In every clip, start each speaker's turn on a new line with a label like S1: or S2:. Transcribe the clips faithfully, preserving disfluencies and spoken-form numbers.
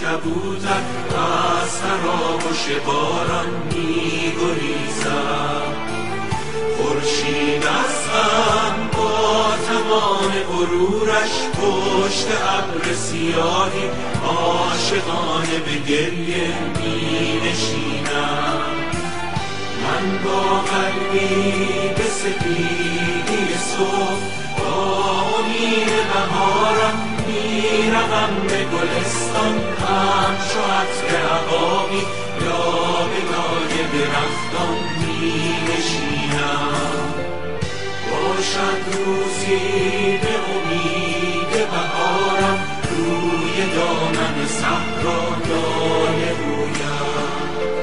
S1: کبوتر از تراوش باران می گریزد. خورشید از غم با تمام غرورش پشت ابر سیاهی عاشقانه به گریه می نشیند. من با قلبی به سپیدی صبح با امید بهارم میروم به گلستان، همچو عطر عقابی یادگار درختان می نشینم. باشد روزی به امید بهارم روی دامن صحرا دانه رویم.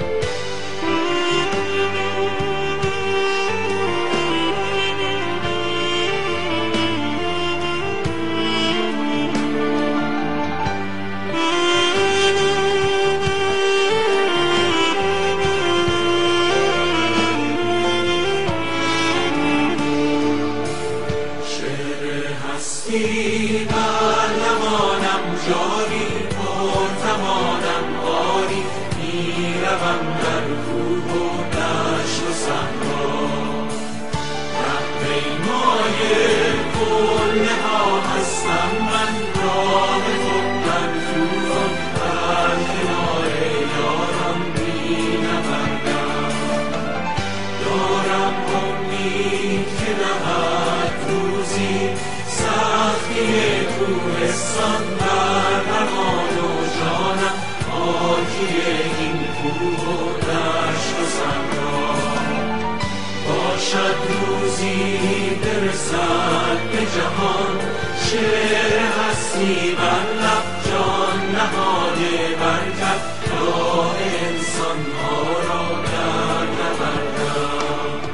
S1: هستی بر لبانم جاری، پر توانم آری، میروم در کوه و دشت و صحرا. رهپیمای قله ها هستم من، راه خود در طوفان در کنار یاران مینوردم. دارم امید که نهد روزی سختی کوهستان بر روان و جانم، آکی این کوه و دشت و صحرا. باشد روزی برسد به جهان شعر هستی بر لب، جان نهاده بر کف راه انسان ها را در نوردم.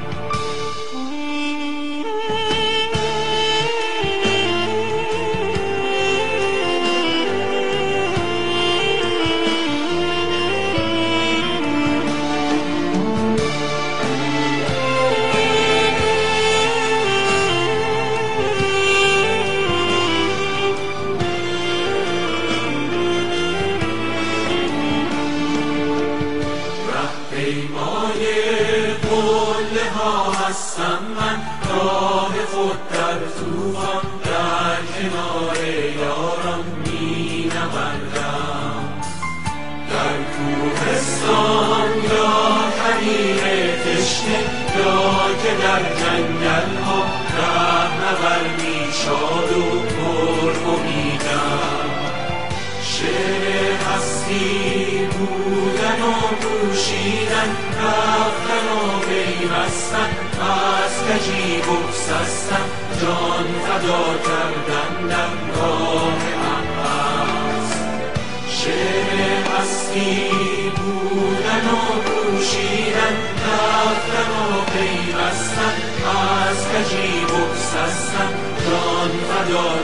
S1: پیمای قله ها هستم من، راه خود در طوفان در کنار یاران می نوردم. در کوهستان یا حریر تشنه، یا که در جنگل ها رهنوردی شاد و پر امیدم. شعر هستی بودن و پوشیدن، رفتن و پیوستن، از کجی بگسستن، جان فدا کردن در راه است. شعر هستی بودن و پوشیدن، رفتن و پیوستن، از کجی بگسستن، جان فدا